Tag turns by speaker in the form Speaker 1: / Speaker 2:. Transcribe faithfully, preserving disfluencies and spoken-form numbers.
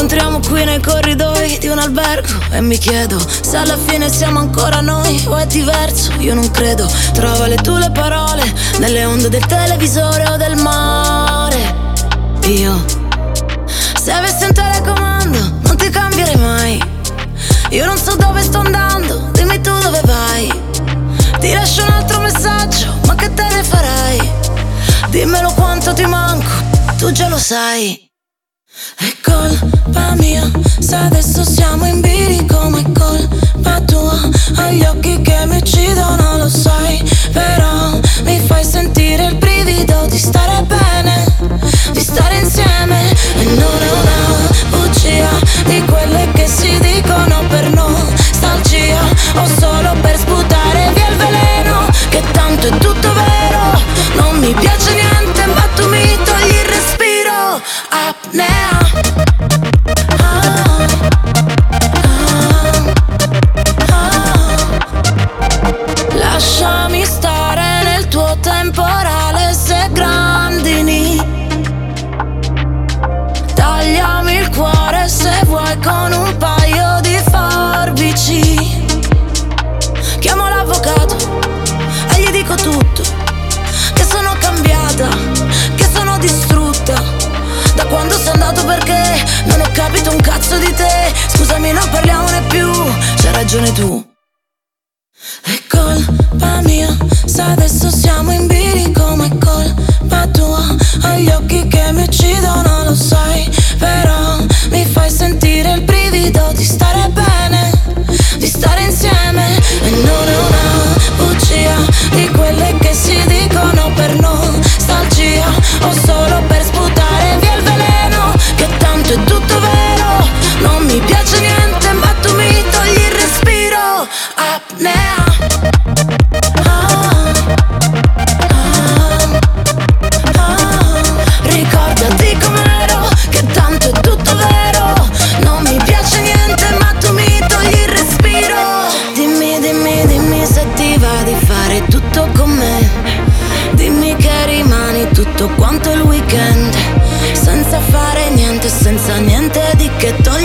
Speaker 1: incontriamo qui nei corridoi di un albergo e mi chiedo se alla fine siamo ancora noi o è diverso. Io non credo, trova le tue parole nelle onde del televisore o del mare. Io, se avessi un telecomando non ti cambierei mai. Io non so dove sto andando, dimmi tu dove vai. Ti lascio un altro messaggio, ma che te ne farai? Dimmelo quanto ti manco, tu già lo sai. È colpa mia se adesso siamo in bilico, ma è colpa tua. Hai gli occhi che mi uccidono, lo sai. Però mi fai sentire il brivido di stare bene, di stare insieme. E non è una bugia di quelle che si dicono per nostalgia o solo per sputare via il veleno, che tanto è tutto vero. Non mi piace niente ma tu mi togli il respiro. Apnea. Ah, ah, ah. Lasciami stare nel tuo temporale se grandini. Tagliami il cuore se vuoi con un paio di forbici. Chiamo l'avvocato e gli dico tutto, che sono cambiata, che sono distrutta da quando sei andato, perché non ho capito un cazzo di te. Scusami, non parliamone più, c'hai ragione tu. È colpa mia se adesso siamo in bilico, ma è colpa tua. Hai gli occhi che mi uccidono, lo sai. Però mi fai sentire il brivido di stare bene, di stare insieme. E non è una bugia di quelle che si dicono per nostalgia o solo per sputare via il veleno, che tanto è tutto vero. Non mi piace niente ma tu mi togli il respiro. Apnea. Ah, ah, ah. Ricordati com'ero, che tanto è tutto vero. Non mi piace niente ma tu mi togli il respiro. Dimmi, dimmi, dimmi se ti va di fare tutto con me. Dimmi che rimani tutto quanto il weekend, senza fare niente, senza niente di che tornare.